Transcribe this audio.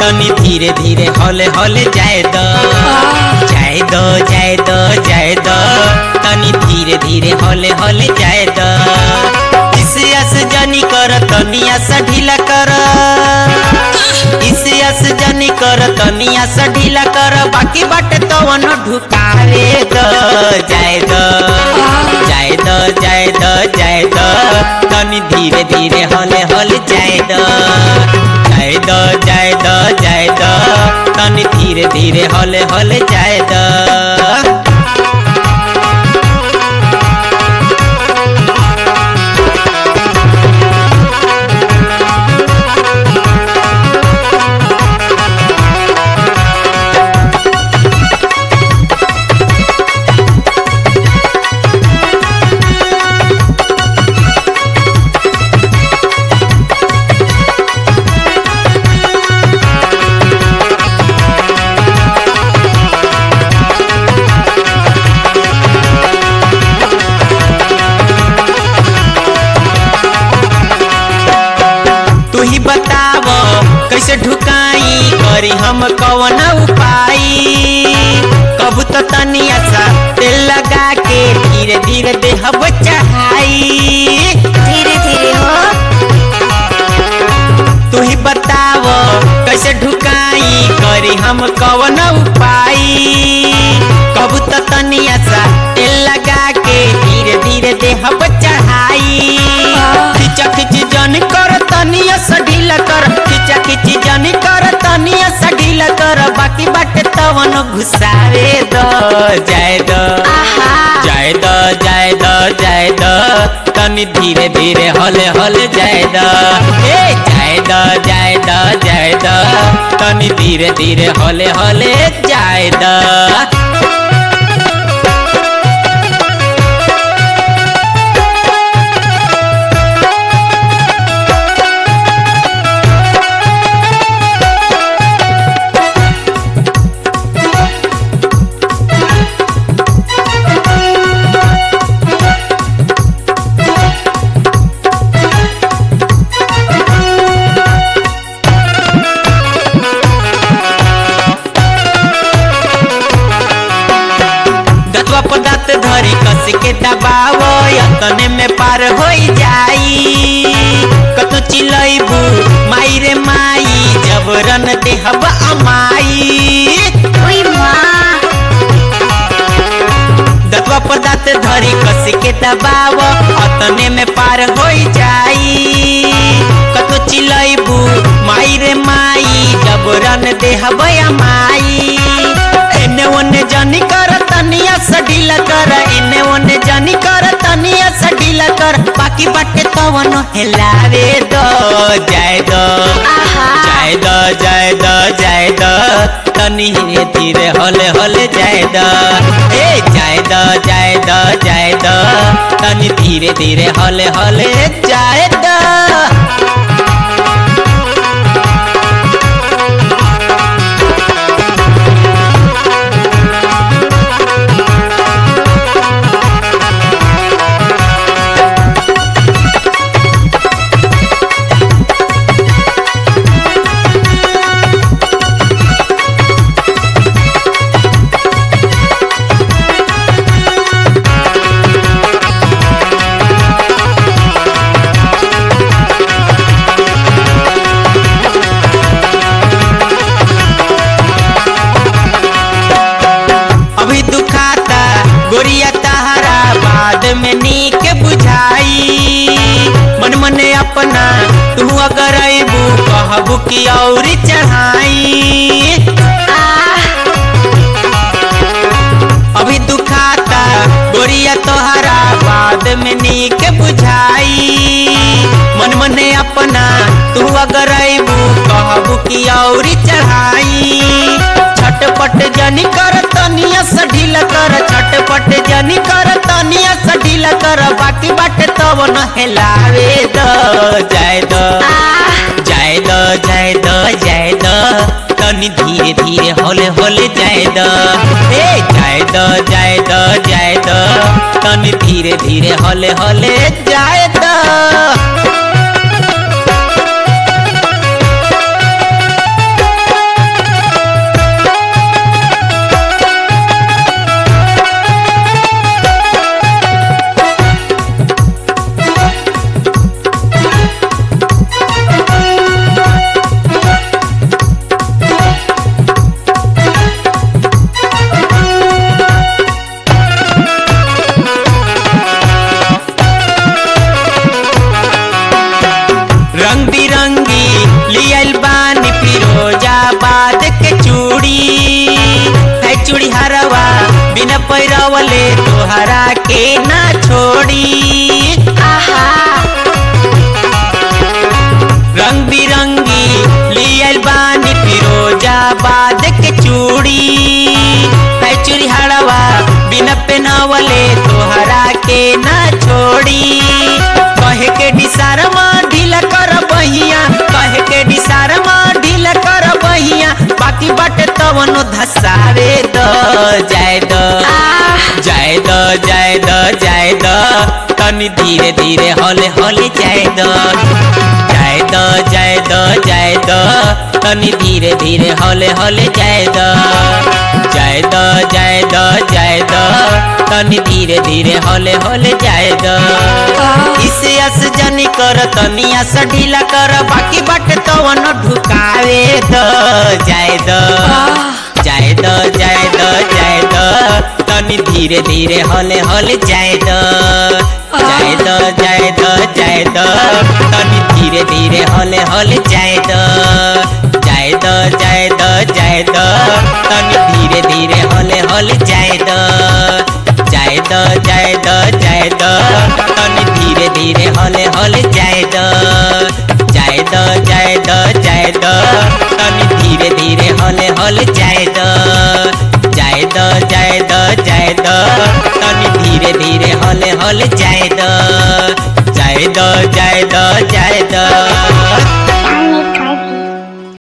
तनी धीरे धीरे हौले हौले जाए दो जाए दो जाए दो जाए दो तनी धीरे धीरे हौले हौले जाए दो इसे अस जानी कर तनिया सा ढीला कर इसे अस जानी कर तनिया सा ढीला कर बाकी बाटे तो वन ढुकावे दो जाए दो जाए दो जाए दो जाए दो तनी धीरे धीरे हौले हौले जाए दो जाए दो जाए दो जाए दो तनी धीरे धीरे हौले हौले जाए दो कैसे ढुकाई करी हम कौन उपाय कब तो तनिया सा तेल लगा के धीरे धीरे देहब चढ़ाई धीरे धीरे हो तू ही बताव कैसे ढुकाई करी हम कौन उपाय कब तो तनिया सा तेल लगा के धीरे धीरे देहब चढ़ाई खिचा खिची जन कर तनिया सा ढीला कर खिचा खिची जन कर तनिया सा ढीला कर बाकी बाटे तवन घुसावे दो जाए दो जाए दो जाए दो जाए दो तनी धीरे धीरे हौले हौले जाए दो ए जाए दो जाए दो जाए दो तनी धीरे धीरे हौले हौले जाए दो धरी कस के दबावो यतने में पार हो जाई कतु चिलैबू माई रे माई जबरन देहब अमाई ओई माँ दतवा पदार्थ धरी कस के दबावो यतने में पार हो जाई कतु चिलैबू माई रे माई जबरन देहब अमाई एने ओने जानी कर तनिया सा ढीला कर एने ओने जानी कर तनिया सा ढीला कर बाकी बाटे तवन हिलावे दो जाए दो जाए दो जाए दो जाए दो तनी धीरे धीरे हौले हौले जाए दो ए जाए दो जाए दो जाए दो तनी धीरे धीरे हौले हौले जाए दो गोरिया तहरा बाद में नीक बुझाई मन मने अपना तू अगर अबू कहबू की और चढ़ाई अभी दुखाता गोरिया तोहरा बाद में नीक बुझाई मन मने अपना तू अगर अबू कहबू की और चढ़ाई छटपट जनी कर तनिया सा ढीला कर छटपट जनी कर तनिया सा ढीला कर बाकी बाटे तब न हिलावे दो जाए दो जाए दो जाए दो जाए दो तनी धीरे धीरे हौले हौले जाए दो ए जाए दो जाए दो जाए दो तनी धीरे धीरे हौले हौले जाए दो बनवले तोहरा के ना छोड़ी। आहा रंग बिरंगी लियल बानी फिरोजाबाद के चूड़ी। है चूड़ी हड़वा बिना पहनावले तोहरा के ना छोड़ी। कहे के डिसारमा ढीला कर बहिया, कहे के डिसारमा ढीला कर बहिया, बाकी बाटे तवनो धसारे द जाए द जाए द जाए द जाए द तनी धीरे धीरे हौले हौले जाए द जाए द जाए द जाए द तनी धीरे धीरे हौले हौले जाए द जाए द जाए द जाए द तनी धीरे धीरे हौले हौले जाए द। इसे अस जनी कर तनी अस ढीला कर, बाकी बाटे तवन ढुकावे द जाए द जाए द जाए द जाए द तनी धीरे धीरे हौले हौले जाए द जाए द जाए द जाए द तनी धीरे धीरे हौले हौले जाए द जाए द जाए द जाए द तनी धीरे धीरे हौले हौले जाए द जाए द जाए द जाए द तनी धीरे धीरे हौले हौले जाए द जाए द जाए द जाए द तनी धीरे धीरे हौले हौले जाए द जाए द जाए द जाए द तनी धीरे धीरे हौले हौले जाए द जाए द जाए द जाए द।